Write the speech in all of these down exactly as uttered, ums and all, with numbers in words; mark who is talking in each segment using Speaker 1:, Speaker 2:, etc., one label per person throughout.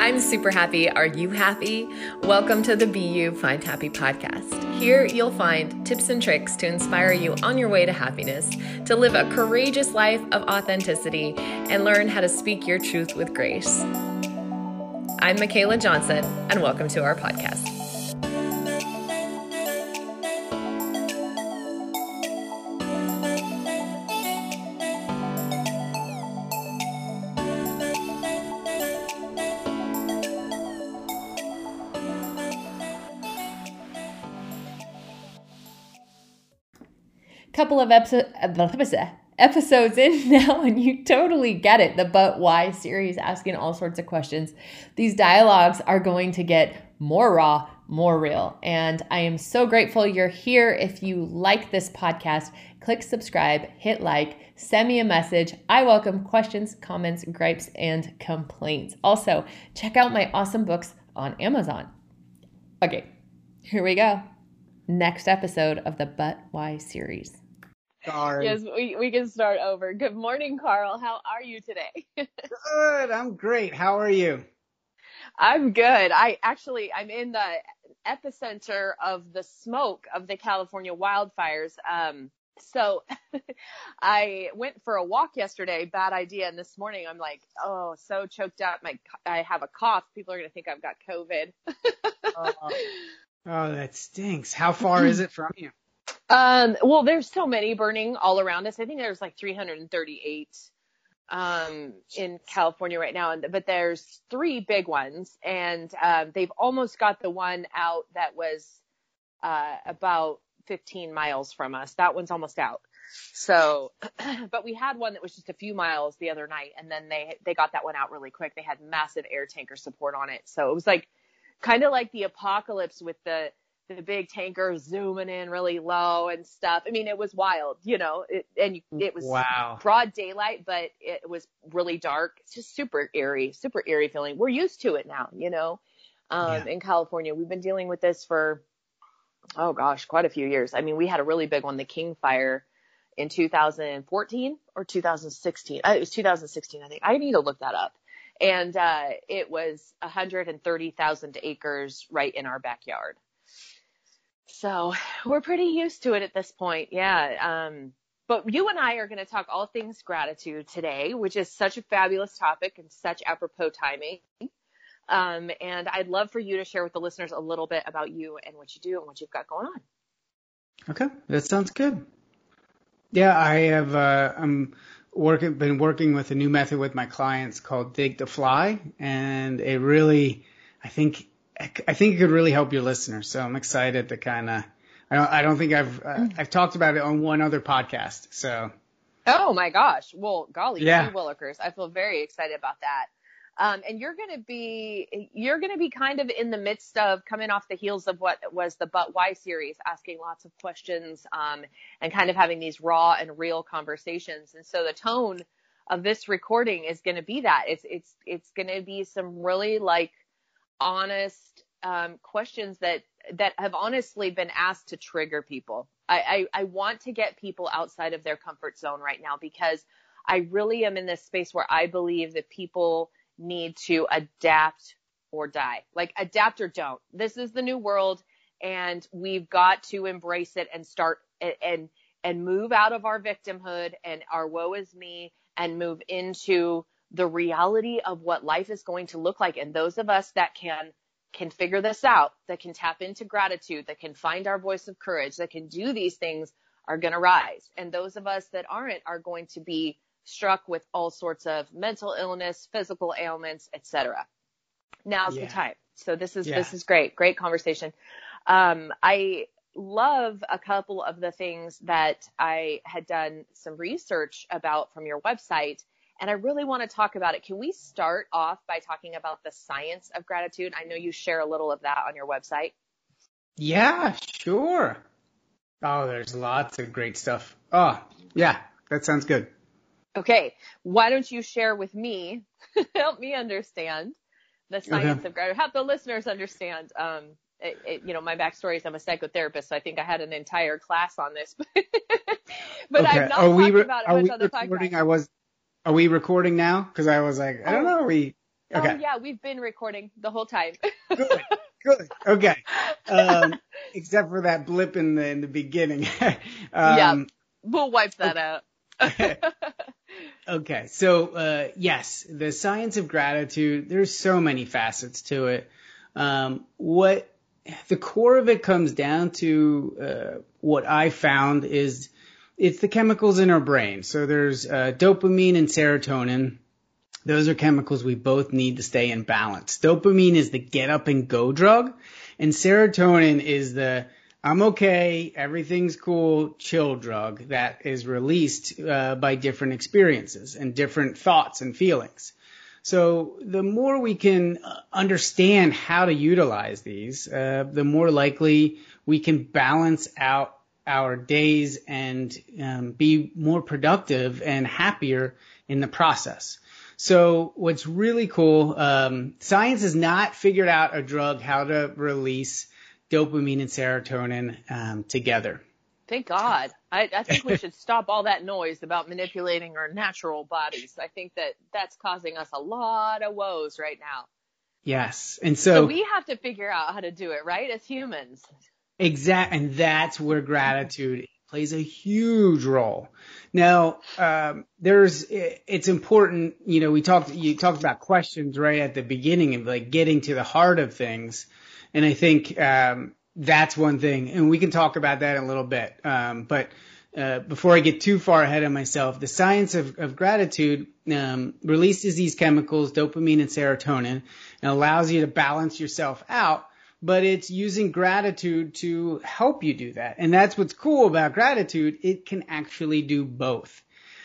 Speaker 1: I'm super happy. Are you happy? Welcome to the Be You Find Happy podcast. Here you'll find tips and tricks to inspire you on your way to happiness, to live a courageous life of authenticity, and learn how to speak your truth with grace. I'm Michaela Johnson, and welcome to our podcast. Couple of episodes episodes in now, and you totally get it. The But Why series, asking all sorts of questions. These dialogues are going to get more raw, more real. And I am so grateful you're here. If you like this podcast, click subscribe, hit like, send me a message. I welcome questions, comments, gripes, and complaints. Also, check out my awesome books on Amazon. Okay, here we go. Next episode of the But Why series.
Speaker 2: Sorry.
Speaker 3: Yes, we, we can start over. Good morning, Carl. How are you today?
Speaker 2: Good. I'm great. How are you?
Speaker 3: I'm good. I actually, I'm in the epicenter of the smoke of the California wildfires. Um, so I went for a walk yesterday. Bad idea. And this morning I'm like, oh, so choked up. My, I have a cough. People are going to think I've got COVID.
Speaker 2: uh, oh, that stinks. How far is it from you?
Speaker 3: Um, well, there's so many burning all around us. I think there's like three hundred thirty-eight um, in California right now, and but there's three big ones, and um, they've almost got the one out that was uh, about fifteen miles from us. That one's almost out. So, but we had one that was just a few miles the other night, and then they they got that one out really quick. They had massive air tanker support on it, so it was like kind of like the apocalypse with the the big tanker zooming in really low and stuff. I mean, it was wild, you know, it, and it was
Speaker 2: wow.
Speaker 3: broad daylight, but it was really dark. It's just super eerie, super eerie feeling. We're used to it now, you know, um, yeah. In California, we've been dealing with this for, oh gosh, quite a few years. I mean, we had a really big one, the King Fire in two thousand fourteen or two thousand sixteen. Uh, it was two thousand sixteen, I think. I need to look that up. And uh, it was one hundred thirty thousand acres right in our backyard. So we're pretty used to it at this point. Yeah. Um, but you and I are going to talk all things gratitude today, which is such a fabulous topic and such apropos timing. Um, and I'd love for you to share with the listeners a little bit about you and what you do and what you've got going on.
Speaker 2: Okay. That sounds good. Yeah, I have, uh, I'm working, been working with a new method with my clients called Dig to Fly. And it really, I think, I think it could really help your listeners. So I'm excited to kind of, I don't, I don't think I've, uh, I've talked about it on one other podcast. So.
Speaker 3: Oh my gosh. Well, golly,
Speaker 2: yeah.
Speaker 3: Willikers. I feel very excited about that. Um, and you're going to be, you're going to be kind of in the midst of coming off the heels of what was the But Why series, asking lots of questions, um, and kind of having these raw and real conversations. And so the tone of this recording is going to be that it's, it's, it's going to be some really like, honest um, questions that that have honestly been asked to trigger people. I, I, I want to get people outside of their comfort zone right now because I really am in this space where I believe that people need to adapt or die. Like adapt or don't. This is the new world and we've got to embrace it and start and and move out of our victimhood and our woe is me and move into the reality of what life is going to look like. And those of us that can, can figure this out, that can tap into gratitude, that can find our voice of courage, that can do these things are going to rise. And those of us that aren't are going to be struck with all sorts of mental illness, physical ailments, et cetera. Now's
Speaker 2: yeah.
Speaker 3: the time. So this is,
Speaker 2: yeah.
Speaker 3: this is great. Great conversation. Um, I love a couple of the things that I had done some research about from your website. And I really want to talk about it. Can we start off by talking about the science of gratitude? I know you share a little of that on your website.
Speaker 2: Yeah, sure. Oh, there's lots of great stuff. Oh, yeah, that sounds good.
Speaker 3: Okay. Why don't you share with me, help me understand the science
Speaker 2: okay.
Speaker 3: of gratitude, help the listeners understand. Um, it, it, you know, my backstory is I'm a psychotherapist, so I think I had an entire class on this, but
Speaker 2: okay.
Speaker 3: I've not
Speaker 2: are
Speaker 3: talked
Speaker 2: we re-
Speaker 3: about it
Speaker 2: are
Speaker 3: much
Speaker 2: we
Speaker 3: on the
Speaker 2: recording?
Speaker 3: podcast.
Speaker 2: I was. Are we recording now? Because I was like, I don't
Speaker 3: Oh.
Speaker 2: know. Are we? Okay.
Speaker 3: Oh, yeah, we've been recording the whole time.
Speaker 2: Good. Good. Okay. Um, except for that blip in the in the beginning. um,
Speaker 3: Yeah, we'll wipe that
Speaker 2: okay.
Speaker 3: out.
Speaker 2: Okay. So, uh, yes, the science of gratitude, there's so many facets to it. Um, what the core of it comes down to, uh, what I found is it's the chemicals in our brain. So there's uh, dopamine and serotonin. Those are chemicals we both need to stay in balance. Dopamine is the get up and go drug, and serotonin is the I'm okay, everything's cool, chill drug that is released uh, by different experiences and different thoughts and feelings. So the more we can understand how to utilize these, uh, the more likely we can balance out our days and um, be more productive and happier in the process. So what's really cool, um, science has not figured out a drug how to release dopamine and serotonin um, together.
Speaker 3: Thank God. I, I think we should stop all that noise about manipulating our natural bodies. I think that that's causing us a lot of woes right now.
Speaker 2: Yes. And so,
Speaker 3: So we have to figure out how to do it, right, as humans.
Speaker 2: Exact, and that's where gratitude plays a huge role. Now, um, there's, it's important, you know, we talked, you talked about questions right at the beginning of like getting to the heart of things. And I think, um, that's one thing, and we can talk about that in a little bit. Um, but, uh, before I get too far ahead of myself, the science of, of gratitude, um, releases these chemicals, dopamine and serotonin, and allows you to balance yourself out. But it's using gratitude to help you do that. And that's what's cool about gratitude. It can actually do both.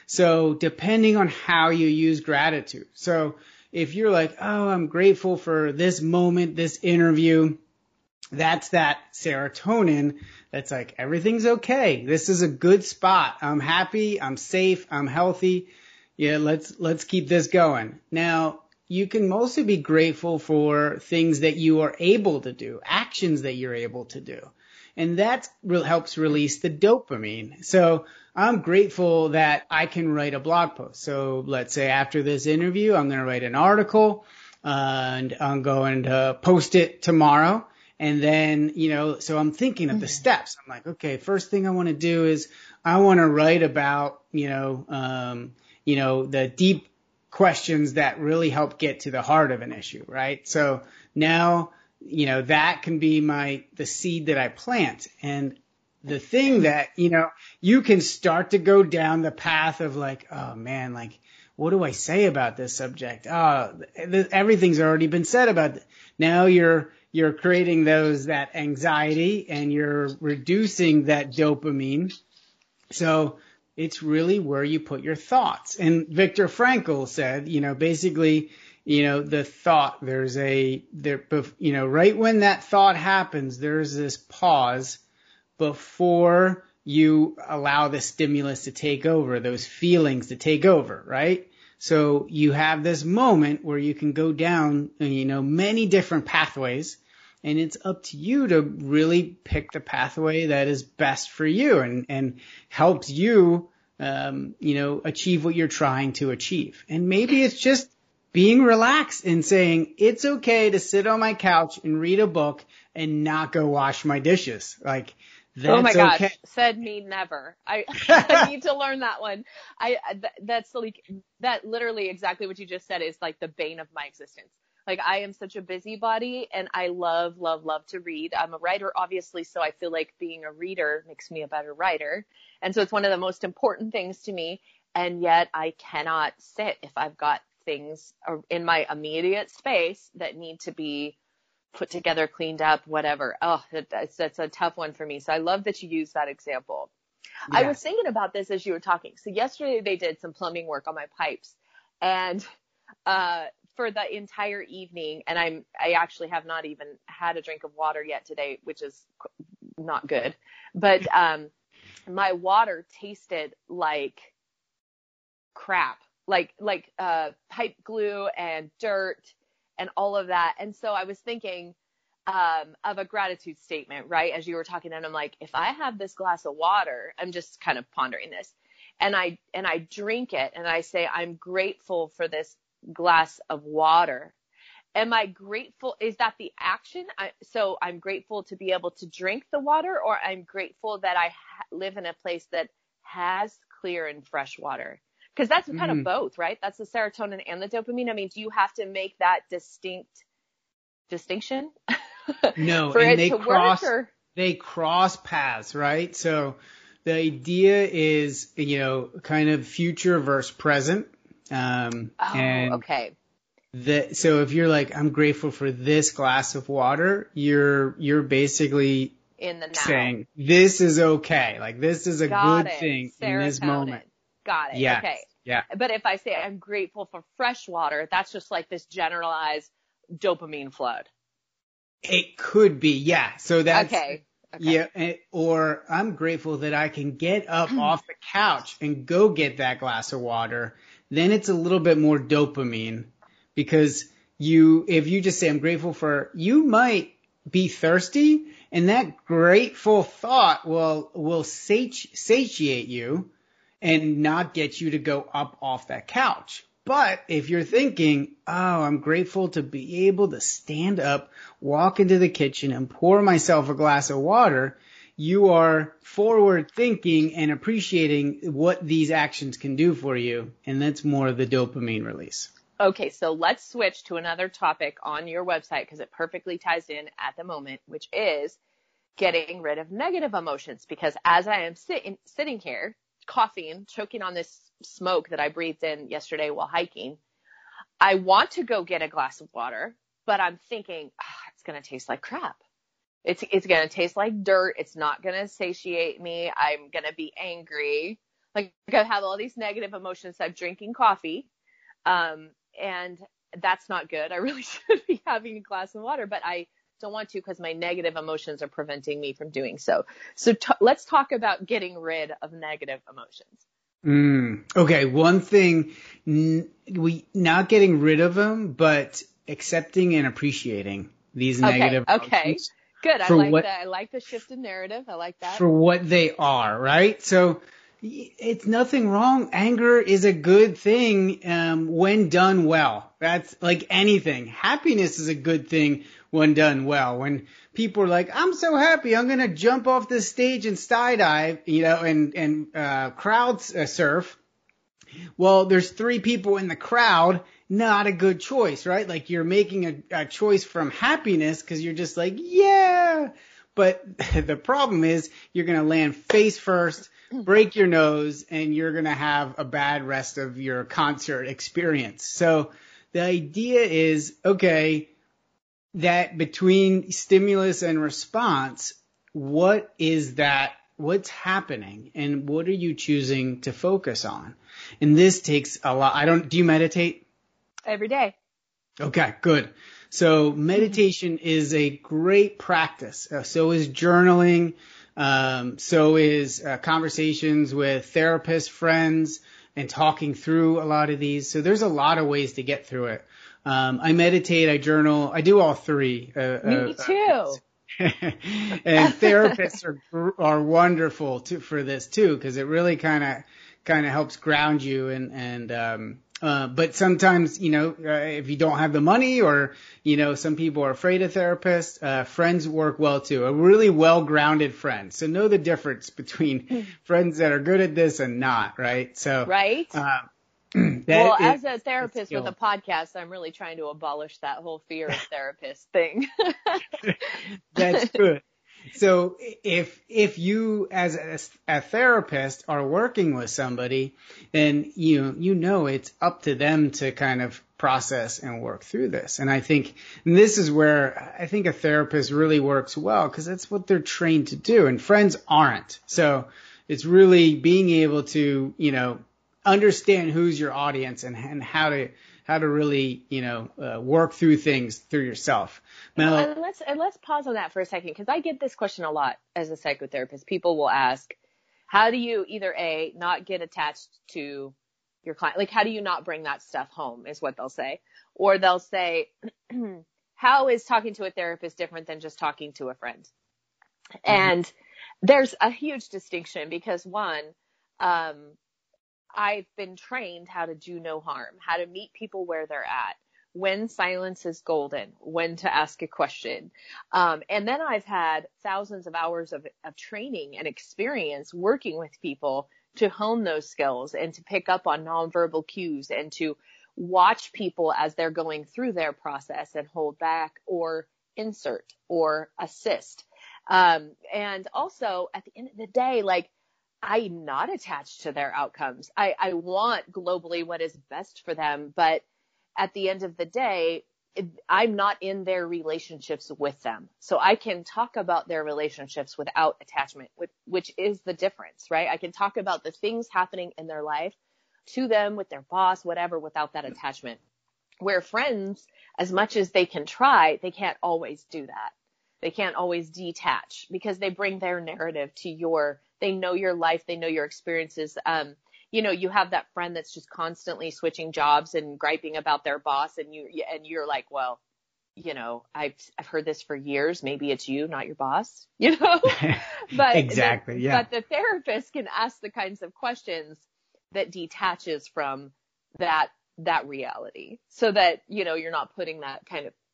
Speaker 2: So depending on how you use gratitude. So if you're like, oh, I'm grateful for this moment, this interview, that's that serotonin that's like, everything's okay. This is a good spot. I'm happy. I'm safe. I'm healthy. Yeah, let's, let's keep this going. Now, you can mostly be grateful for things that you are able to do, actions that you're able to do. And that re- helps release the dopamine. So I'm grateful that I can write a blog post. So let's say after this interview, I'm going to write an article uh, and I'm going to post it tomorrow. And then, you know, so I'm thinking of the steps. I'm like, okay, first thing I want to do is I want to write about, you know, um, you know, the deep questions that really help get to the heart of an issue, right? So now, you know, that can be my, the seed that I plant. And the thing that, you know, you can start to go down the path of like, oh man, like, what do I say about this subject? Oh, th- everything's already been said about it. Now you're, you're creating those, that anxiety, and you're reducing that dopamine. So it's really where you put your thoughts. And Viktor Frankl said, you know, basically, you know, the thought, there's a, there, you know, right when that thought happens, there's this pause before you allow the stimulus to take over, those feelings to take over, right? So you have this moment where you can go down, you know, many different pathways, and it's up to you to really pick the pathway that is best for you and, and helps you, um, you know, achieve what you're trying to achieve. And maybe it's just being relaxed and saying, it's okay to sit on my couch and read a book and not go wash my dishes. Like, that's
Speaker 3: oh my gosh,
Speaker 2: okay.
Speaker 3: Said me never. I, I need to learn that one. I, th- that's like, that literally exactly what you just said is like the bane of my existence. Like, I am such a busybody and I love, love, love to read. I'm a writer, obviously, so I feel like being a reader makes me a better writer. And so it's one of the most important things to me. And yet I cannot sit if I've got things in my immediate space that need to be put together, cleaned up, whatever. Oh, that's, that's a tough one for me. So I love that you used that example.
Speaker 2: Yeah.
Speaker 3: I was thinking about this as you were talking. So yesterday they did some plumbing work on my pipes, and uh, for the entire evening, and I'm, I actually have not even had a drink of water yet today, which is not good, but um, my water tasted like crap, like, like uh, pipe glue and dirt and all of that. And so I was thinking um, of a gratitude statement, right? As you were talking, and I'm like, if I have this glass of water, I'm just kind of pondering this, and I, and I drink it and I say, I'm grateful for this glass of water. am I grateful? Is that the action? I, so I'm grateful to be able to drink the water, or I'm grateful that I ha- live in a place that has clear and fresh water? Because that's kind of
Speaker 2: Mm.
Speaker 3: both, right? That's the serotonin and the dopamine. I mean, do you have to make that distinct distinction
Speaker 2: No,
Speaker 3: for
Speaker 2: and
Speaker 3: it
Speaker 2: they
Speaker 3: to
Speaker 2: cross
Speaker 3: work? Or
Speaker 2: they cross paths, right? So the idea is, you know, kind of future versus present. Um,
Speaker 3: oh,
Speaker 2: and
Speaker 3: okay,
Speaker 2: that, so if you're like, I'm grateful for this glass of water, you're you're basically
Speaker 3: in the now.
Speaker 2: saying this is okay. Like this is a
Speaker 3: Got
Speaker 2: good
Speaker 3: it.
Speaker 2: thing in this
Speaker 3: Serotonin.
Speaker 2: moment.
Speaker 3: Got it.
Speaker 2: Yes.
Speaker 3: Okay.
Speaker 2: Yeah.
Speaker 3: But if I say I'm grateful for fresh water, that's just like this generalized dopamine flood.
Speaker 2: It could be. Yeah. So that's
Speaker 3: Okay. Okay.
Speaker 2: yeah. and- Or I'm grateful that I can get up off the couch and go get that glass of water. Then it's a little bit more dopamine, because you, if you just say I'm grateful for, you might be thirsty, and that grateful thought will will sati- satiate you and not get you to go up off that couch. But if you're thinking, oh, I'm grateful to be able to stand up, walk into the kitchen and pour myself a glass of water, you are forward thinking and appreciating what these actions can do for you. And that's more of the dopamine release.
Speaker 3: Okay, so let's switch to another topic on your website, because it perfectly ties in at the moment, which is getting rid of negative emotions. Because as I am sitting sitting here, coughing, choking on this smoke that I breathed in yesterday while hiking, I want to go get a glass of water, but I'm thinking, ah, it's going to taste like crap. It's it's going to taste like dirt. It's not going to satiate me. I'm going to be angry. Like, I have all these negative emotions. I'm drinking coffee. Um, and that's not good. I really should be having a glass of water, but I don't want to, because my negative emotions are preventing me from doing so. So t- let's talk about getting rid of negative emotions.
Speaker 2: Mm, okay. One thing, n- we not getting rid of them, but accepting and appreciating these negative
Speaker 3: Okay. Okay.
Speaker 2: emotions.
Speaker 3: Good. I
Speaker 2: For
Speaker 3: like
Speaker 2: what,
Speaker 3: that. I like the shift in narrative. I like that.
Speaker 2: for what they are, right? So it's nothing wrong. Anger is a good thing um, when done well. That's like anything. Happiness is a good thing when done well. When people are like, I'm so happy, I'm going to jump off this stage and skydive, you know, and, and uh, crowd surf. Well, there's three people in the crowd. Not a good choice, right? Like you're making a, a choice from happiness because you're just like, yeah. But the problem is you're going to land face first, break your nose, and you're going to have a bad rest of your concert experience. So the idea is, okay, that between stimulus and response, what is that? What's happening, and what are you choosing to focus on? And this takes a lot. I don't, do you meditate?
Speaker 3: Every day.
Speaker 2: Okay, good. So meditation is a great practice. Uh, so is journaling. Um, so is uh, conversations with therapists, friends, and talking through a lot of these. So there's a lot of ways to get through it. Um, I meditate, I journal, I do all three. Uh,
Speaker 3: Me
Speaker 2: uh,
Speaker 3: too.
Speaker 2: and therapists are are wonderful too for this too, because it really kind of kind of helps ground you and and um uh but sometimes, you know, uh, if you don't have the money, or you know, some people are afraid of therapists, uh friends work well too. A really well grounded friend, so know the difference between friends that are good at this and not, right? So
Speaker 3: Right.
Speaker 2: uh,
Speaker 3: Well,
Speaker 2: is,
Speaker 3: as a therapist with a podcast, I'm really trying to abolish that whole fear of therapist thing.
Speaker 2: That's good. So if if you as a, a therapist are working with somebody, then you you know it's up to them to kind of process and work through this. And I think and this is where I think a therapist really works well, because that's what they're trained to do, and friends aren't. So it's really being able to, you know, understand who's your audience and, and how to how to really, you know, uh, work through things through yourself. Now,
Speaker 3: Well, and let's and let's pause on that for a second, because I get this question a lot as a psychotherapist. People will ask, how do you either A, not get attached to your client? Like, how do you not bring that stuff home is what they'll say. Or they'll say, how is talking to a therapist different than just talking to a friend? Mm-hmm. And there's a huge distinction, because one, um, I've been trained how to do no harm, how to meet people where they're at, when silence is golden, when to ask a question. Um, and then I've had thousands of hours of, of training and experience working with people to hone those skills and to pick up on nonverbal cues and to watch people as they're going through their process and hold back or insert or assist. Um, and also at the end of the day, like, I'm not attached to their outcomes. I, I want globally what is best for them, but at the end of the day, it, I'm not in their relationships with them. So I can talk about their relationships without attachment, which, which is the difference, right? I can talk about the things happening in their life to them, with their boss, whatever, without that attachment. Where friends, as much as they can try, they can't always do that. They can't always detach because they bring their narrative to your, they know your life, they know your experiences. Um, you know, you have that friend that's just constantly switching jobs and griping about their boss, and you, and you're like, well, you know, I've, I've heard this for years. Maybe it's you, not your boss, you know, but
Speaker 2: exactly.
Speaker 3: The,
Speaker 2: yeah.
Speaker 3: But the therapist can ask the kinds of questions that detaches from that, that reality, so that, you know, you're not putting that kind of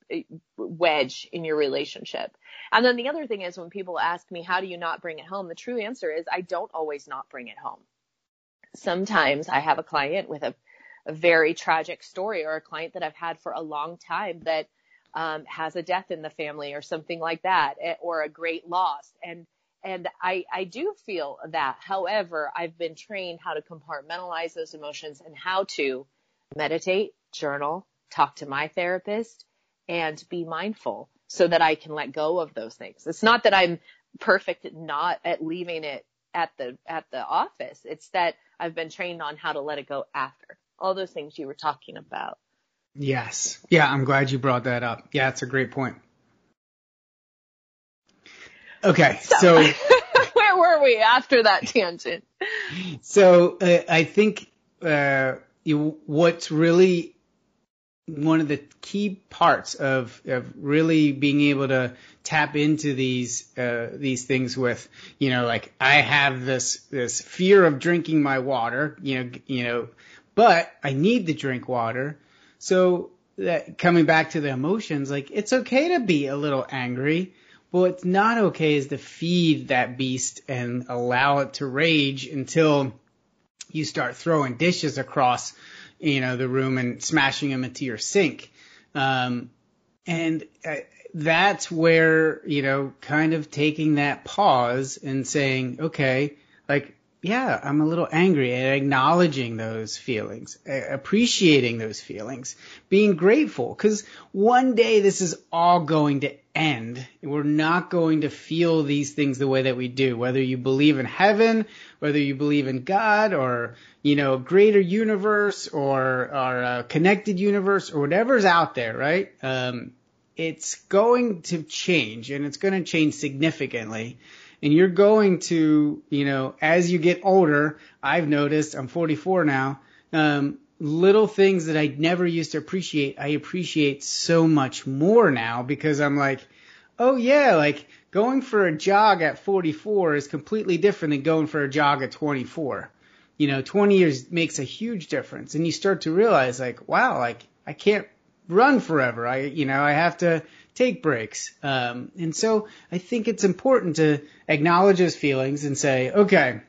Speaker 3: wedge in your relationship. And then the other thing is, when people ask me, how do you not bring it home? The true answer is, I don't always not bring it home. Sometimes I have a client with a, a very tragic story, or a client that I've had for a long time that um, has a death in the family or something like that, or a great loss. And and I, I do feel that. However, I've been trained how to compartmentalize those emotions and how to meditate, journal, talk to my therapist, and be mindful so that I can let go of those things. It's not that I'm perfect at not at leaving it at the, at the office. It's that I've been trained on how to let it go after. All those things you were talking about.
Speaker 2: Yes. Yeah, I'm glad you brought that up. Yeah, it's a great point. Okay, so,
Speaker 3: so where were we after that tangent?
Speaker 2: So uh, I think uh, you, what's really one of the key parts of, of really being able to tap into these uh, these things with, you know, like, I have this this fear of drinking my water, you know, you know, but I need to drink water. So that, coming back to the emotions, like, it's okay to be a little angry. But what's not okay is to feed that beast and allow it to rage until you start throwing dishes across, you know, the room and smashing them into your sink. Um, and uh, that's where, you know, kind of taking that pause and saying, okay, like, yeah, I'm a little angry, and acknowledging those feelings, appreciating those feelings, being grateful, because one day this is all going to end. We're not going to feel these things the way that we do, whether you believe in heaven, whether you believe in God, or, you know, a greater universe, or, or a connected universe, or whatever's out there, right? Um, it's going to change, and it's going to change significantly. And you're going to, you know, as you get older, I've noticed, I'm forty-four now, um, little things that I never used to appreciate, I appreciate so much more now, because I'm like, oh yeah, like, going for a jog at forty-four is completely different than going for a jog at twenty-four. You know, twenty years makes a huge difference. And you start to realize, like, wow, like, I can't run forever. I, you know, I have to take breaks. Um, and so I think it's important to acknowledge those feelings and say, okay,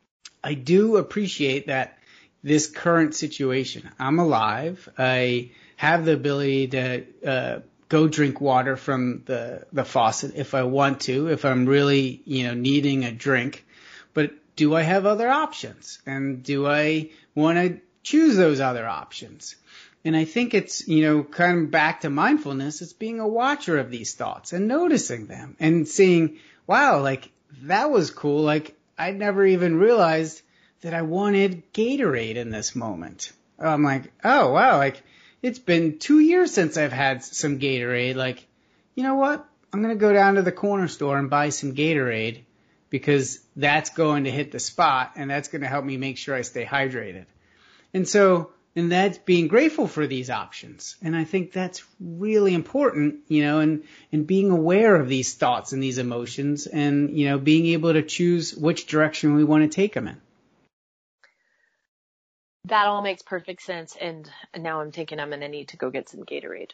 Speaker 2: I do appreciate that this current situation. I'm alive. I have the ability to uh, go drink water from the, the faucet if I want to, if I'm really, you know, needing a drink. But do I have other options? And do I want to choose those other options? And I think it's, you know, kind of back to mindfulness. It's being a watcher of these thoughts and noticing them and seeing, wow, like, that was cool. Like, I never even realized that I wanted Gatorade in this moment. I'm like, oh, wow, like, it's been two years since I've had some Gatorade. Like, you know what? I'm going to go down to the corner store and buy some Gatorade, because that's going to hit the spot, and that's going to help me make sure I stay hydrated. And so, and that's being grateful for these options. And I think that's really important, you know, and, and being aware of these thoughts and these emotions, and, you know, being able to choose which direction we want to take them in.
Speaker 3: That all makes perfect sense. And now I'm thinking I'm going to need to go get some Gatorade.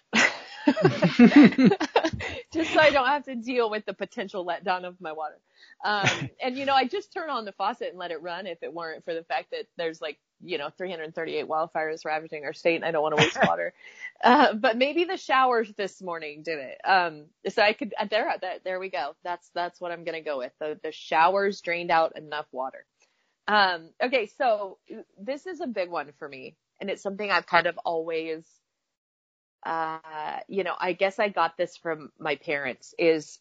Speaker 3: Just so I don't have to deal with the potential letdown of my water. Um, and, you know, I just turn on the faucet and let it run if it weren't for the fact that there's like, you know, three hundred thirty-eight wildfires ravaging our state and I don't want to waste water. Uh, but maybe the showers this morning did it. Um, so I could, there, there, there we go. That's, that's what I'm going to go with. The, the showers drained out enough water. Um, okay. So this is a big one for me, and it's something I've kind of always, uh, you know, I guess I got this from my parents, is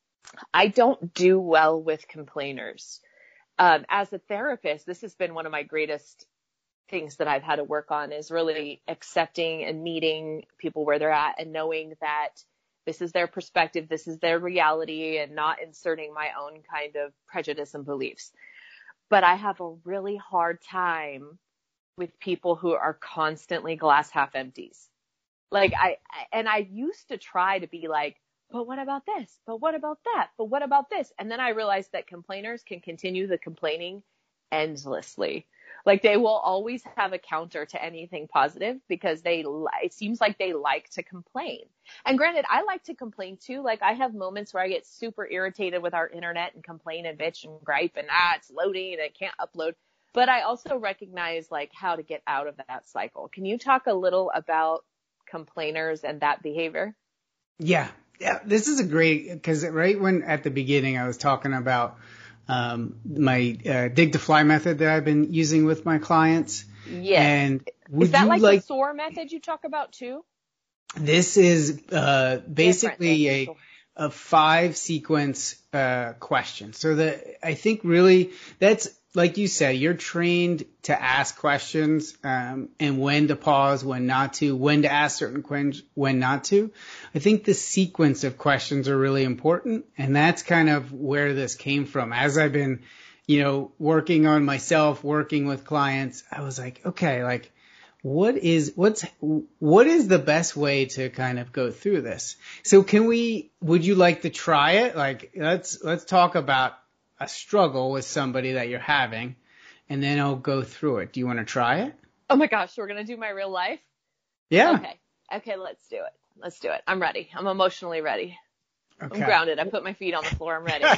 Speaker 3: I don't do well with complainers. Um, as a therapist, this has been one of my greatest things that I've had to work on, is really accepting and meeting people where they're at and knowing that this is their perspective, this is their reality, and not inserting my own kind of prejudice and beliefs. But I have a really hard time with people who are constantly glass half empties. Like I, and I used to try to be like, but what about this? But what about that? But what about this? And then I realized that complainers can continue the complaining endlessly. Like they will always have a counter to anything positive because they, it seems like they like to complain. And granted, I like to complain too. Like I have moments where I get super irritated with our internet and complain and bitch and gripe and ah, it's loading and it can't upload. But I also recognize like how to get out of that cycle. Can you talk a little about complainers and that behavior?
Speaker 2: Yeah. Yeah. This is a great, because right when at the beginning I was talking about um, my uh, dig to fly method that I've been using with my clients.
Speaker 3: Yes.
Speaker 2: And would
Speaker 3: is that
Speaker 2: you
Speaker 3: like,
Speaker 2: like
Speaker 3: the SOAR method you talk about too?
Speaker 2: This is uh, basically a,
Speaker 3: SOAR.
Speaker 2: a five sequence uh, question. So the I think really that's, like you said, you're trained to ask questions um, and when to pause, when not to, when to ask certain questions, when not to. I think the sequence of questions are really important, and that's kind of where this came from. As I've been, you know, working on myself, working with clients, I was like, okay, like, what is what's what is the best way to kind of go through this? So can we? Would you like to try it? Like, let's let's talk about a struggle with somebody that you're having, and then I'll go through it. Do you want to try it?
Speaker 3: Oh my gosh, we're going to do my real life?
Speaker 2: Yeah.
Speaker 3: Okay. Okay, let's do it. Let's do it. I'm ready. I'm emotionally ready.
Speaker 2: Okay.
Speaker 3: I'm grounded. I put my feet on the floor. I'm ready.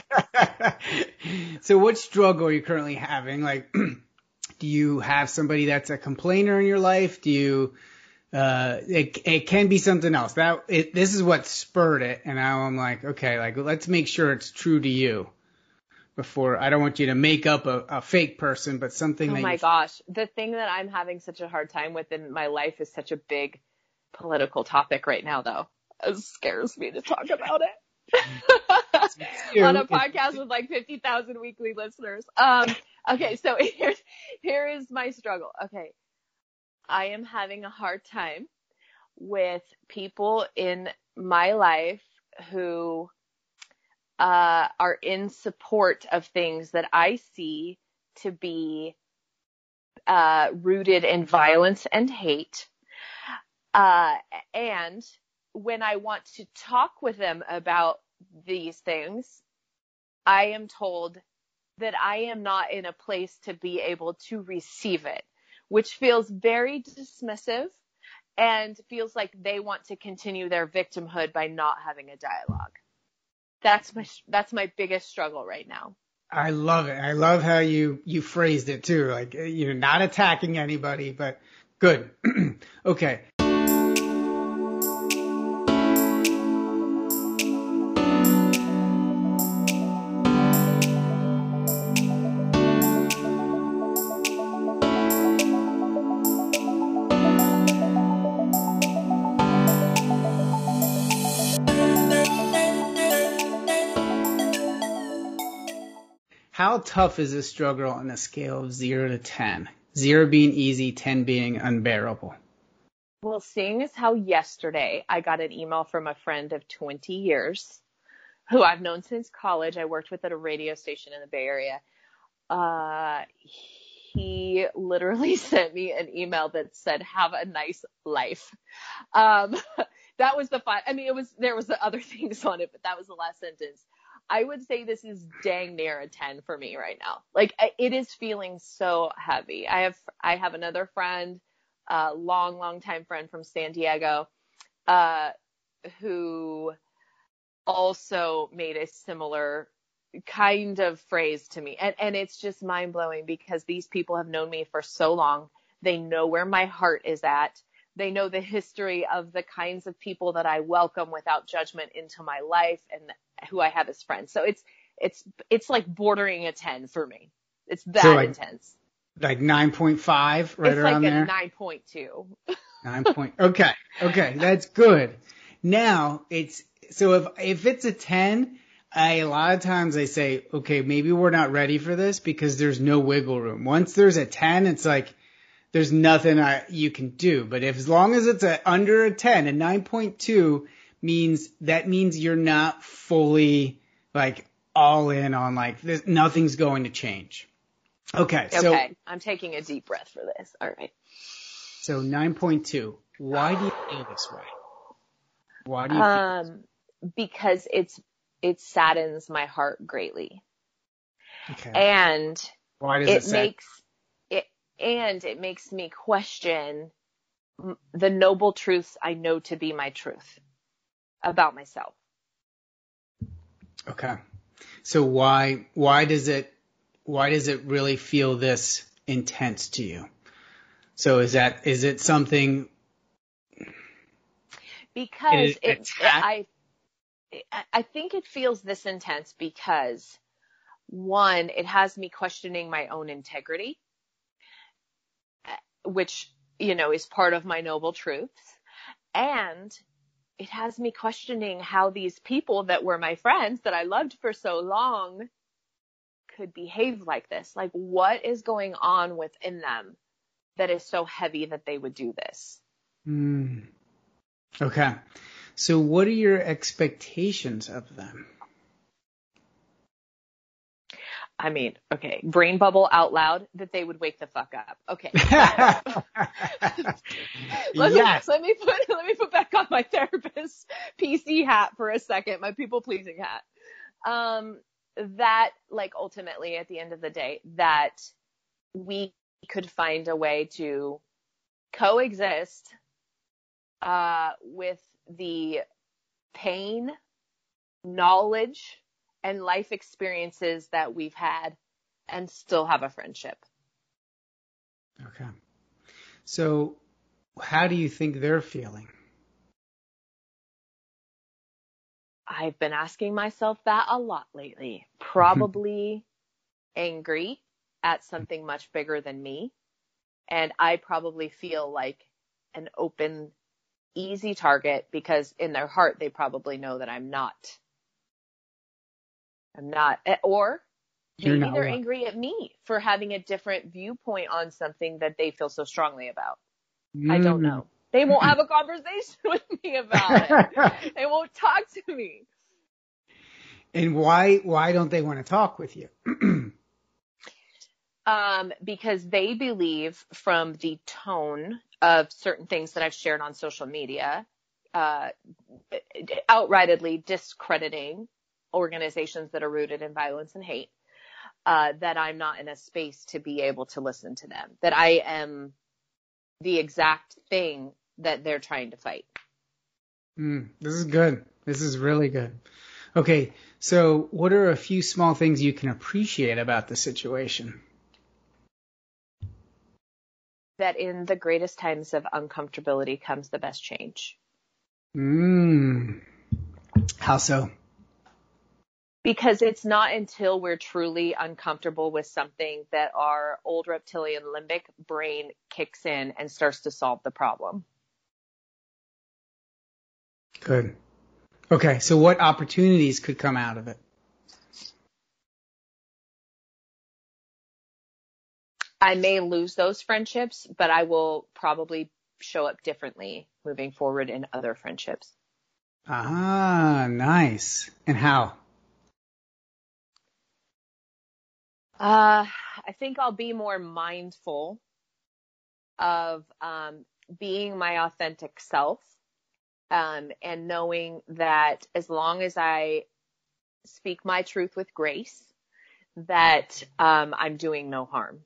Speaker 2: So what struggle are you currently having? Like, do you have somebody that's a complainer in your life? Do you, uh, it, it can be something else. That it, this is what spurred it. And now I'm like, okay, like, let's make sure it's true to you. Before, I don't want you to make up a, a fake person, but something
Speaker 3: oh
Speaker 2: that
Speaker 3: my
Speaker 2: you
Speaker 3: gosh. The thing that I'm having such a hard time with in my life is such a big political topic right now, though. It scares me to talk about it. On a podcast with like fifty thousand weekly listeners. Um, okay, so here's, here is my struggle. Okay. I am having a hard time with people in my life who Uh, are in support of things that I see to be uh, rooted in violence and hate. Uh, and when I want to talk with them about these things, I am told that I am not in a place to be able to receive it, which feels very dismissive and feels like they want to continue their victimhood by not having a dialogue. That's my, that's my biggest struggle right now.
Speaker 2: I love it. I love how you, you phrased it too. Like, you're not attacking anybody, but good. Okay. How tough is this struggle on a scale of zero to ten? Zero being easy, ten being unbearable.
Speaker 3: Well, seeing as how yesterday I got an email from a friend of twenty years who I've known since college. I worked with at a radio station in the Bay Area. Uh, he literally sent me an email that said, have a nice life. Um, that was the fun. I mean, it was, there was the other things on it, but that was the last sentence. I would say this is dang near a ten for me right now. Like I- it is feeling so heavy. I have, I have another friend, a long, long time friend from San Diego, uh, who also made a similar kind of phrase to me. And, and it's just mind blowing because these people have known me for so long. They know where my heart is at. They know the history of the kinds of people that I welcome without judgment into my life and who I have as friends. So it's, it's, it's like bordering a ten for me. It's that
Speaker 2: So like,
Speaker 3: intense.
Speaker 2: Like nine point five, right
Speaker 3: It's
Speaker 2: around
Speaker 3: like a
Speaker 2: there?
Speaker 3: nine point two.
Speaker 2: Nine point. Okay. Okay. That's good. Now it's, so if, if it's a ten, I, a lot of times I say, okay, maybe we're not ready for this because there's no wiggle room. Once there's a ten, it's like, there's nothing I, you can do. But if, as long as it's a, under a ten, a nine point two means, that means you're not fully like all in on like, this, nothing's going to change. Okay. So,
Speaker 3: Okay. I'm taking a deep breath for this. All right.
Speaker 2: so nine point two. Why do you feel this way? Why do you feel
Speaker 3: Um, because it's, it saddens my heart greatly.
Speaker 2: Okay.
Speaker 3: And
Speaker 2: Why does it,
Speaker 3: it
Speaker 2: sad-
Speaker 3: makes it, and it makes me question m- the noble truths I know to be my truth about myself.
Speaker 2: Okay. So why, why does it, why does it really feel this intense to you? So is that, is it something,
Speaker 3: Because
Speaker 2: It-
Speaker 3: it,
Speaker 2: attack?
Speaker 3: I, I think it feels this intense because one, it has me questioning my own integrity, which, you know, is part of my noble truths. And it has me questioning how these people that were my friends that I loved for so long could behave like this. Like, what is going on within them that is so heavy that they would do this?
Speaker 2: Hmm. Okay. So what are your expectations of them?
Speaker 3: I mean, okay, brain bubble out loud that they would wake the fuck up. Okay. let,
Speaker 2: Yes.
Speaker 3: me, let me put let me put back on my therapist P C hat for a second, my people pleasing hat. Um, that like ultimately at the end of the day, that we could find a way to coexist uh, with the pain, knowledge, and life experiences that we've had and still have a friendship.
Speaker 2: Okay. So how do you think they're feeling?
Speaker 3: I've been asking myself that a lot lately. Probably angry at something much bigger than me. And I probably feel like an open, easy target because in their heart, they probably know that I'm not. I'm not. Or
Speaker 2: You're
Speaker 3: maybe
Speaker 2: not
Speaker 3: they're
Speaker 2: what?
Speaker 3: angry at me for having a different viewpoint on something that they feel so strongly about. I don't
Speaker 2: Mm.
Speaker 3: know. They won't have a conversation with me about it. They won't talk to me.
Speaker 2: And why, why don't they want to talk with you?
Speaker 3: Um, because they believe from the tone of certain things that I've shared on social media, uh, outrightly discrediting organizations that are rooted in violence and hate, uh, that I'm not in a space to be able to listen to them, that I am the exact thing that they're trying to fight.
Speaker 2: Mm, this is good. This is really good. Okay. So what are a few small things you can appreciate about the situation?
Speaker 3: That in the greatest times of uncomfortability comes the best change.
Speaker 2: Mm. How so?
Speaker 3: Because it's not until we're truly uncomfortable with something that our old reptilian limbic brain kicks in and starts to solve the problem.
Speaker 2: Good. Okay. So what opportunities could come out of it?
Speaker 3: I may lose those friendships, but I will probably show up differently moving forward in other friendships.
Speaker 2: Ah, nice. And how?
Speaker 3: Uh, I think I'll be more mindful of um, being my authentic self, um, and knowing that as long as I speak my truth with grace, that um, I'm doing no harm.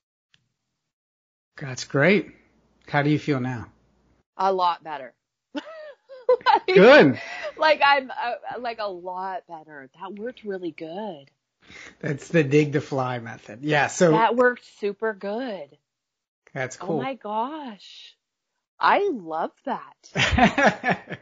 Speaker 2: That's great. How do you feel now?
Speaker 3: A lot better. like,
Speaker 2: Good.
Speaker 3: Like I'm uh, like a lot better. That worked really good.
Speaker 2: That's the dig the fly method. Yeah. So
Speaker 3: that worked super good.
Speaker 2: That's cool.
Speaker 3: Oh my gosh. I love that.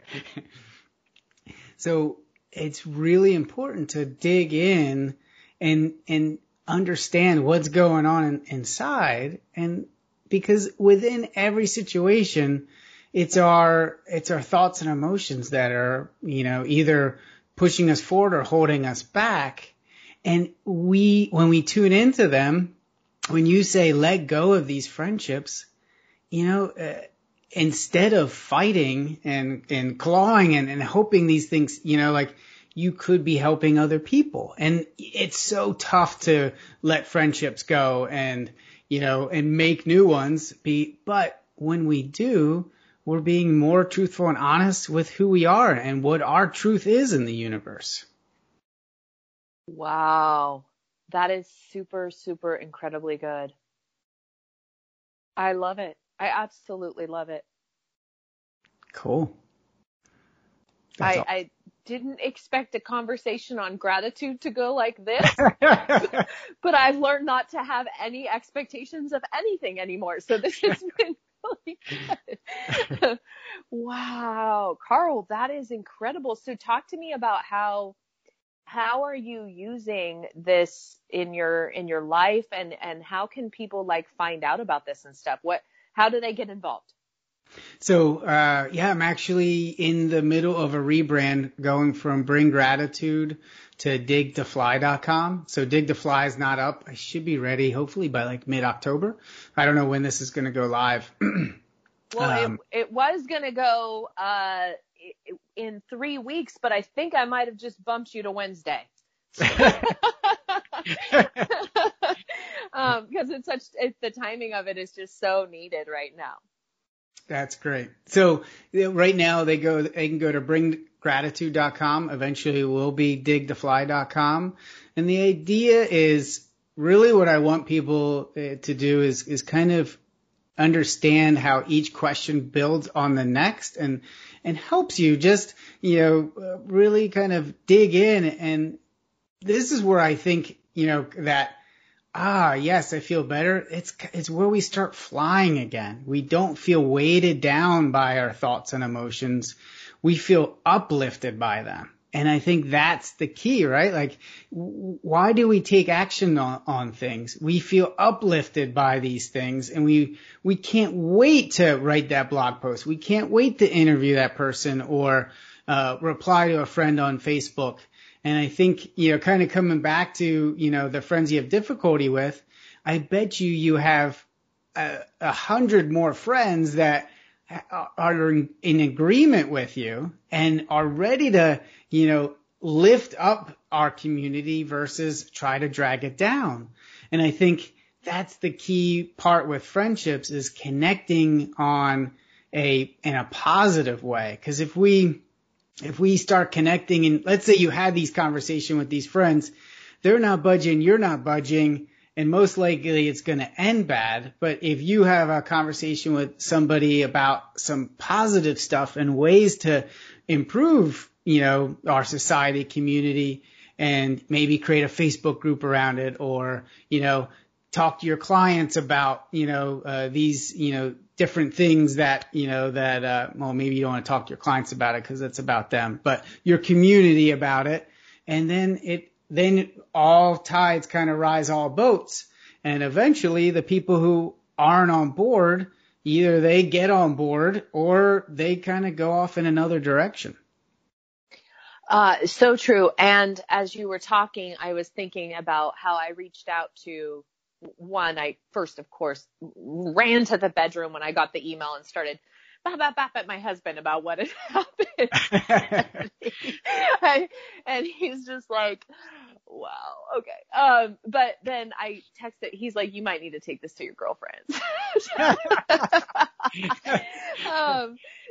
Speaker 2: So it's really important to dig in and, and understand what's going on in, inside. And because within every situation, it's our, it's our thoughts and emotions that are, you know, either pushing us forward or holding us back. And we, when we tune into them, when you say let go of these friendships, you know, uh, instead of fighting and, and clawing and, and hoping these things, you know, like you could be helping other people. And it's so tough to let friendships go and, you know, and make new ones be, but when we do, we're being more truthful and honest with who we are and what our truth is in the universe.
Speaker 3: Wow. That is super, super incredibly good. I love it. I absolutely love it.
Speaker 2: Cool.
Speaker 3: I, I didn't expect a conversation on gratitude to go like this, but I've learned not to have any expectations of anything anymore. So this has been really good. Wow. Carl, that is incredible. So talk to me about how, how are you using this in your, in your life, and, and how can people like find out about this and stuff? What, how do they get involved?
Speaker 2: So, uh, yeah, I'm actually in the middle of a rebrand going from Bring Gratitude to dig to fly dot com. So Dig to Fly is not up. I should be ready hopefully by like mid-October. I don't know when this is going to go live.
Speaker 3: Well,
Speaker 2: um,
Speaker 3: it, it was going to go, uh, in three weeks, but I think I might have just bumped you to Wednesday. um, because it's such, it's, the timing of it is just so needed right now.
Speaker 2: That's great. So right now they go, they can go to bring gratitude dot com. Eventually it will be dig to fly dot com. And the idea is really what I want people to do is, is kind of understand how each question builds on the next and, and helps you just, you know, really kind of dig in. And this is where I think, you know, that, ah, yes, I feel better. It's, it's where we start flying again. We don't feel weighted down by our thoughts and emotions. We feel uplifted by them. And I think that's the key, right? Like, w- why do we take action on, on things? We feel uplifted by these things, and we, we can't wait to write that blog post. We can't wait to interview that person or, uh, reply to a friend on Facebook. And I think, you know, kind of coming back to, you know, the friends you have difficulty with, I bet you you have a, a hundred more friends that are in, in agreement with you and are ready to, you know, lift up our community versus try to drag it down. And I think that's the key part with friendships, is connecting on a, in a positive way. Cause if we, if we start connecting, and let's say you had these conversations with these friends, they're not budging, you're not budging, and most likely it's going to end bad. But if you have a conversation with somebody about some positive stuff and ways to improve, you know, our society, community, and maybe create a Facebook group around it, or, you know, talk to your clients about, you know, uh, these, you know, different things that, you know, that, uh, well, maybe you don't want to talk to your clients about it because it's about them, but your community about it. And then it, then all tides kind of rise all boats. And eventually the people who aren't on board, either they get on board or they kind of go off in another direction.
Speaker 3: Uh, so true. And as you were talking, I was thinking about how I reached out to one. I first, of course, ran to the bedroom when I got the email and started bap, bap, bap at my husband about what had happened. and, he, I, and he's just like, wow, okay. Um, but then I texted, he's like, you might need to take this to your girlfriends. um,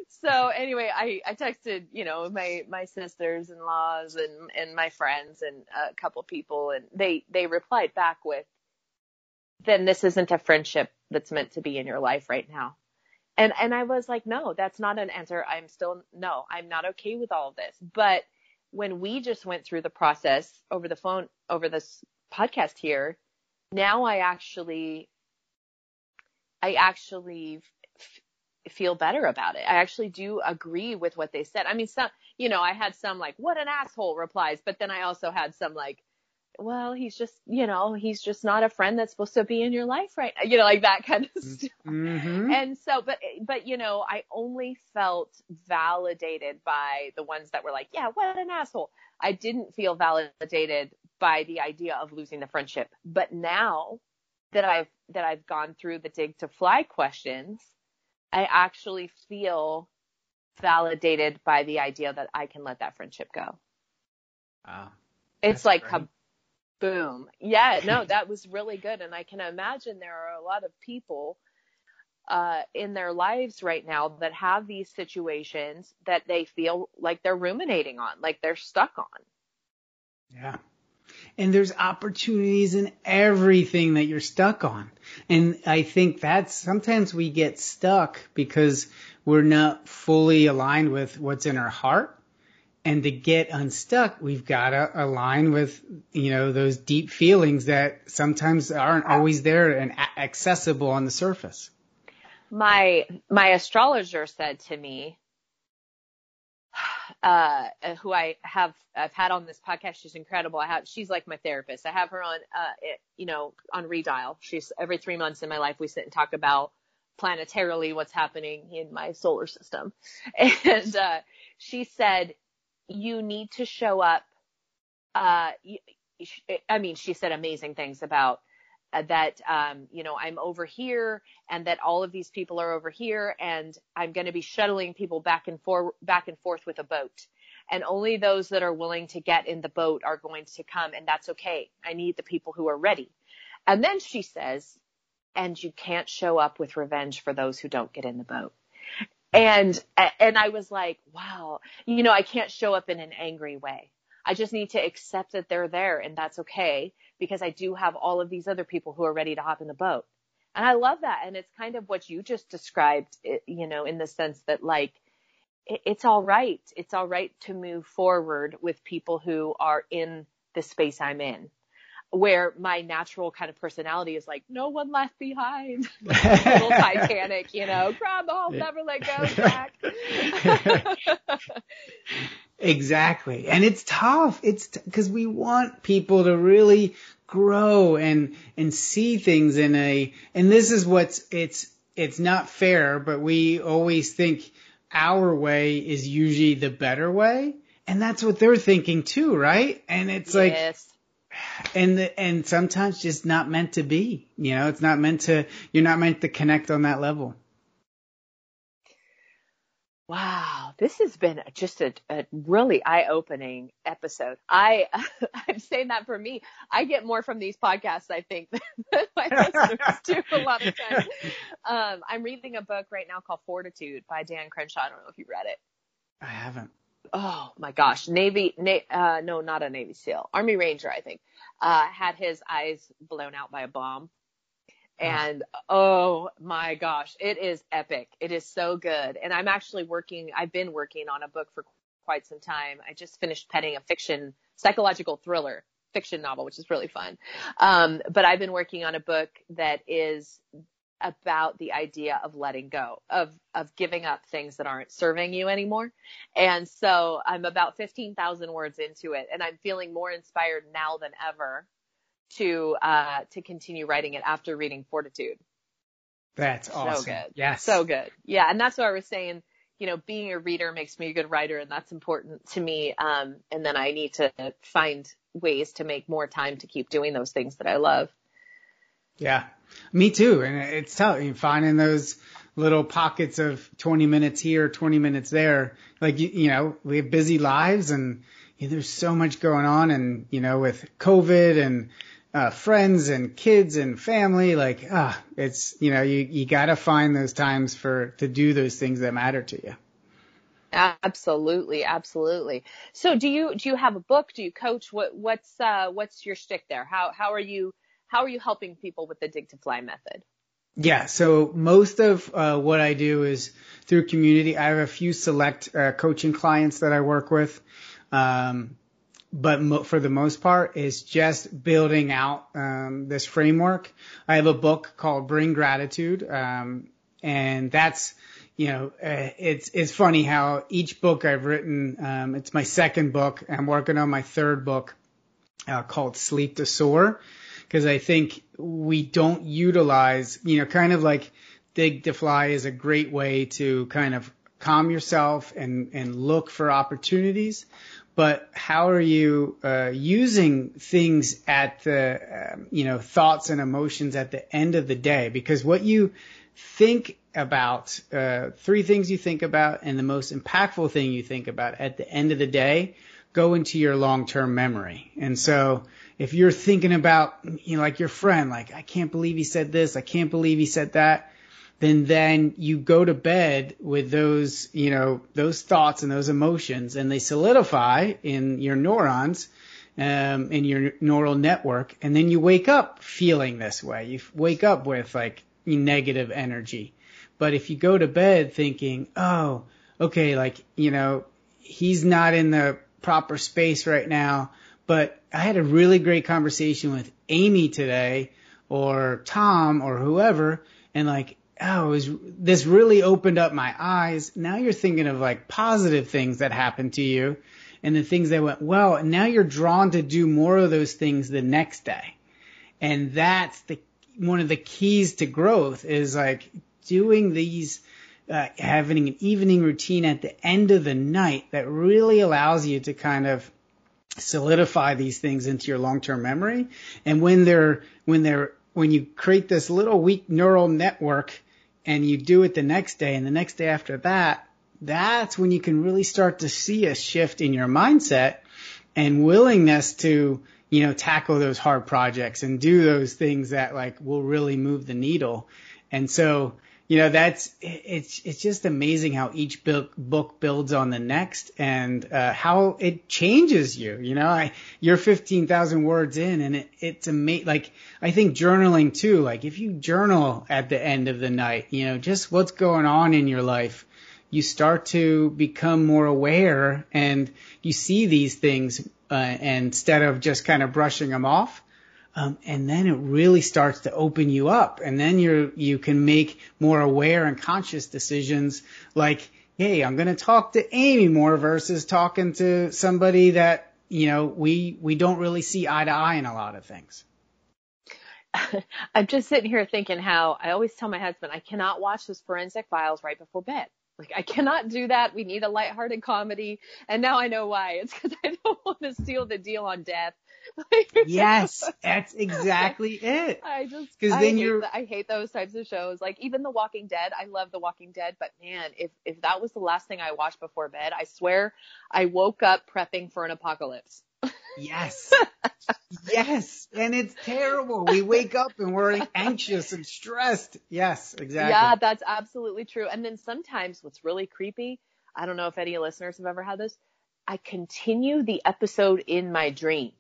Speaker 3: So anyway, I, I texted, you know, my, my sisters-in-laws and, and my friends and a couple people, and they, they replied back with, then this isn't a friendship that's meant to be in your life right now. And, and I was like, no, that's not an answer. I'm still, no, I'm not okay with all of this. But when we just went through the process over the phone, over this podcast here, now I actually, I actually f- feel better about it. I actually do agree with what they said. I mean, some, you know, I had some like, what an asshole replies, but then I also had some like, well, he's just, you know, he's just not a friend that's supposed to be in your life right now, you know, like that kind of stuff.
Speaker 2: Mm-hmm.
Speaker 3: And so, but, but, you know, I only felt validated by the ones that were like, yeah, what an asshole. I didn't feel validated by the idea of losing the friendship. But now that I've, that I've gone through the dig to fly questions, I actually feel validated by the idea that I can let that friendship go.
Speaker 2: Wow.
Speaker 3: It's like,
Speaker 2: great.
Speaker 3: boom. Yeah, no, that was really good. And I can imagine there are a lot of people uh, in their lives right now that have these situations that they feel like they're ruminating on, like they're stuck on.
Speaker 2: Yeah. And there's opportunities in everything that you're stuck on. And I think that's sometimes we get stuck because we're not fully aligned with what's in our heart. And to get unstuck, we've got to align with, you know, those deep feelings that sometimes aren't always there and a- accessible on the surface.
Speaker 3: My, my astrologer said to me, uh, who I have, I've had on this podcast. She's incredible. I have, she's like my therapist. I have her on, uh, it, you know, on Redial. She's every three months in my life, we sit and talk about planetarily what's happening in my solar system. And, uh, she said, you need to show up. Uh, I mean, she said amazing things about uh, that, um, you know, I'm over here and that all of these people are over here and I'm going to be shuttling people back and forth, back and forth with a boat. And only those that are willing to get in the boat are going to come. And that's okay. I need the people who are ready. And then she says, and you can't show up with revenge for those who don't get in the boat. And, and I was like, wow, you know, I can't show up in an angry way. I just need to accept that they're there and that's okay because I do have all of these other people who are ready to hop in the boat. And I love that. And it's kind of what you just described, you know, in the sense that like, it's all right. It's all right to move forward with people who are in the space I'm in. Where my natural kind of personality is like, no one left behind. Like a little Titanic, you know, grab the hold, never let go, Jack.
Speaker 2: Exactly. And it's tough. It's because t- we want people to really grow and, and see things in a, and this is what's, it's, it's not fair, but we always think our way is usually the better way. And that's what they're thinking too, right? And it's
Speaker 3: yes.
Speaker 2: like, And the, and sometimes just not meant to be, you know, it's not meant to, you're not meant to connect on that level.
Speaker 3: Wow. This has been just a, a really eye-opening episode. I, I'm saying that for me. I get more from these podcasts, I think, than my listeners do a lot of times. Um, I'm reading a book right now called Fortitude by Dan Crenshaw. I don't know if you read it.
Speaker 2: I haven't.
Speaker 3: Oh my gosh. Navy, na- uh, no, not a Navy SEAL, Army Ranger, I think, uh, had his eyes blown out by a bomb. And oh my gosh, it is epic. It is so good. And I'm actually working, I've been working on a book for quite some time. I just finished penning a fiction, psychological thriller fiction novel, which is really fun. Um, but I've been working on a book that is about the idea of letting go, of, of giving up things that aren't serving you anymore. And so I'm about fifteen thousand words into it and I'm feeling more inspired now than ever to, uh, to continue writing it after reading Fortitude.
Speaker 2: That's awesome.
Speaker 3: So good.
Speaker 2: Yes.
Speaker 3: So good. Yeah. And that's what I was saying, you know, being a reader makes me a good writer and that's important to me. Um, and then I need to find ways to make more time to keep doing those things that I love.
Speaker 2: Yeah, me too. And it's tough. You're finding those little pockets of twenty minutes here, twenty minutes there. Like, you, you know, we have busy lives and you know, there's so much going on and, you know, with COVID and uh, friends and kids and family, like, ah, it's, you know, you, you got to find those times for, to do those things that matter to you.
Speaker 3: Absolutely, absolutely. So do you do you have a book? Do you coach? What what's uh what's your shtick there? How how are you how are you helping people with the Dig to Fly method?
Speaker 2: Yeah, so most of uh, what I do is through community. I have a few select uh, coaching clients that I work with, um, but mo- for the most part, it's just building out um, this framework. I have a book called Bring Gratitude, um, and that's you know uh, it's it's funny how each book I've written. Um, it's my second book. I'm working on my third book uh, called Sleep to Soar. Because I think we don't utilize, you know, kind of like Dig to Fly is a great way to kind of calm yourself and, and look for opportunities. But how are you uh, using things at the, um, you know, thoughts and emotions at the end of the day? Because what you think about, uh, three things you think about and the most impactful thing you think about at the end of the day go into your long-term memory. And so if you're thinking about, you know, like your friend, like, I can't believe he said this, I can't believe he said that, then then you go to bed with those, you know, those thoughts and those emotions, and they solidify in your neurons, um, in your neural network, and then you wake up feeling this way. You wake up with like negative energy. But if you go to bed thinking, oh, okay, like, you know, he's not in the proper space right now, but I had a really great conversation with Amy today, or Tom, or whoever, and like, oh, it was, this really opened up my eyes. Now you're thinking of like positive things that happened to you and the things that went well, and now you're drawn to do more of those things the next day. And that's the one of the keys to growth is like doing these Uh, having an evening routine at the end of the night that really allows you to kind of solidify these things into your long-term memory. And when they're, when they're, when you create this little weak neural network and you do it the next day and the next day after that, that's when you can really start to see a shift in your mindset and willingness to, you know, tackle those hard projects and do those things that like will really move the needle. And so, you know, that's, it's, it's just amazing how each book, book builds on the next and, uh, how it changes you. You know, I, you're fifteen thousand words in and it, it's amazing. Like, I think journaling too, like if you journal at the end of the night, you know, just what's going on in your life, you start to become more aware and you see these things, uh, instead of just kind of brushing them off. Um, and then it really starts to open you up, and then you're you can make more aware and conscious decisions like, hey, I'm going to talk to Amy more versus talking to somebody that, you know, we we don't really see eye to eye in a lot of things.
Speaker 3: I'm just sitting here thinking how I always tell my husband, I cannot watch those Forensic Files right before bed. Like, I cannot do that. We need a lighthearted comedy. And now I know why. It's because I don't want to seal the deal on death.
Speaker 2: Yes, that's exactly it.
Speaker 3: I just,
Speaker 2: because
Speaker 3: I
Speaker 2: then
Speaker 3: hate,
Speaker 2: you're
Speaker 3: the, I hate those types of shows. Like even The Walking Dead. I love The Walking Dead, but man, if, if that was the last thing I watched before bed, I swear I woke up prepping for an apocalypse.
Speaker 2: yes. Yes. And it's terrible. We wake up and we're anxious and stressed. Yes, exactly.
Speaker 3: Yeah, that's absolutely true. And then sometimes what's really creepy, I don't know if any listeners have ever had this, I continue the episode in my dream.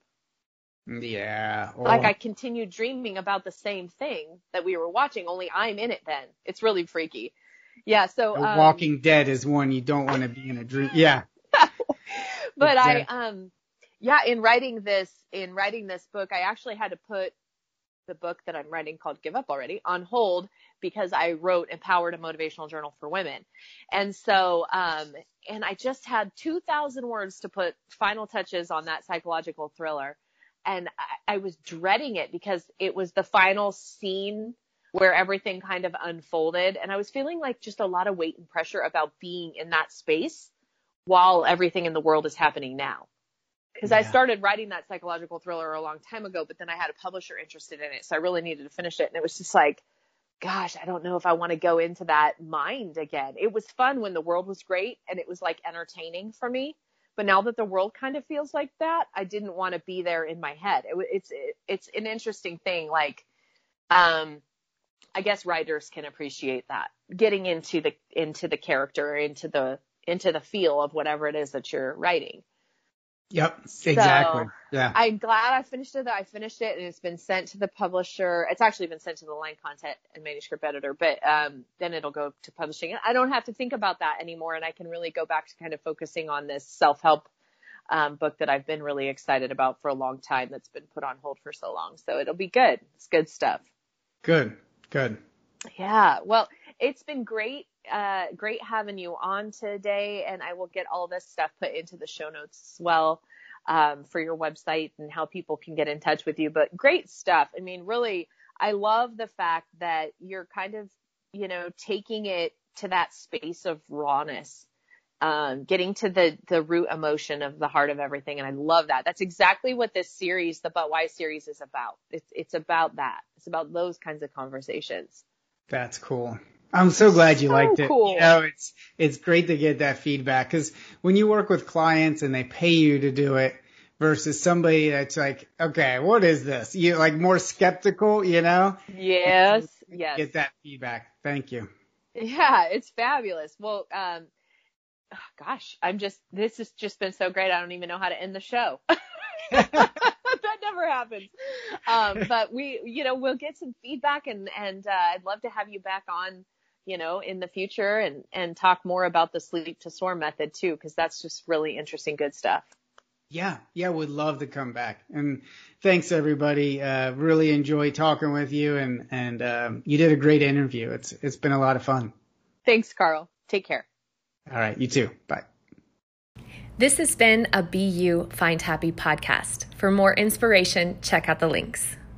Speaker 2: Yeah. Oh.
Speaker 3: Like I continue dreaming about the same thing that we were watching, only I'm in it then. It's really freaky. Yeah, so
Speaker 2: The
Speaker 3: um,
Speaker 2: Walking Dead is one you don't want to be in a dream. Yeah.
Speaker 3: But
Speaker 2: exactly.
Speaker 3: I um yeah, in writing this in writing this book, I actually had to put the book that I'm writing called Give Up Already on hold because I wrote Empowered, a Motivational Journal for Women. And so, um, and I just had two thousand words to put final touches on that psychological thriller. And I, I was dreading it because it was the final scene where everything kind of unfolded. And I was feeling like just a lot of weight and pressure about being in that space while everything in the world is happening now. Because yeah. I started writing that psychological thriller a long time ago, but then I had a publisher interested in it. So I really needed to finish it. And it was just like, gosh, I don't know if I want to go into that mind again. It was fun when the world was great and it was like entertaining for me. But now that the world kind of feels like that, I didn't want to be there in my head. It, it's it, it's an interesting thing. Like, um, I guess writers can appreciate that, getting into the into the character, into the into the feel of whatever it is that you're writing.
Speaker 2: Yep, exactly.
Speaker 3: So
Speaker 2: yeah.
Speaker 3: I'm glad I finished it. I finished it and it's been sent to the publisher. It's actually been sent to the line content and manuscript editor, but um, then it'll go to publishing. I don't have to think about that anymore. And I can really go back to kind of focusing on this self-help um, book that I've been really excited about for a long time that's been put on hold for so long. So it'll be good. It's good stuff.
Speaker 2: Good, good.
Speaker 3: Yeah. Well, it's been great. Uh, great having you on today, and I will get all this stuff put into the show notes as well um, for your website and how people can get in touch with you. But great stuff. I mean, really, I love the fact that you're kind of, you know, taking it to that space of rawness, um, getting to the the root emotion of the heart of everything, and I love that. That's exactly what this series, the But Why series, is about. It's it's about that. It's about those kinds of conversations.
Speaker 2: That's cool. I'm so glad you
Speaker 3: so
Speaker 2: liked it.
Speaker 3: Cool.
Speaker 2: You know, it's it's great to get that feedback, because when you work with clients and they pay you to do it versus somebody that's like, okay, what is this? You like more skeptical, you know?
Speaker 3: Yes, yes.
Speaker 2: Get that feedback. Thank you.
Speaker 3: Yeah, it's fabulous. Well, um, oh, gosh, I'm just this has just been so great. I don't even know how to end the show. That never happens. Um, but we, you know, we'll get some feedback, and and uh, I'd love to have you back on, you know, in the future and, and talk more about the sleep to soar method too, because that's just really interesting, good stuff.
Speaker 2: Yeah. Yeah. Would love to come back. And thanks everybody. Uh, really enjoy talking with you, and, and, um, you did a great interview. It's, it's been a lot of fun.
Speaker 3: Thanks, Carl. Take care.
Speaker 2: All right. You too. Bye.
Speaker 1: This has been a Be You Find Happy podcast. For more inspiration, check out the links.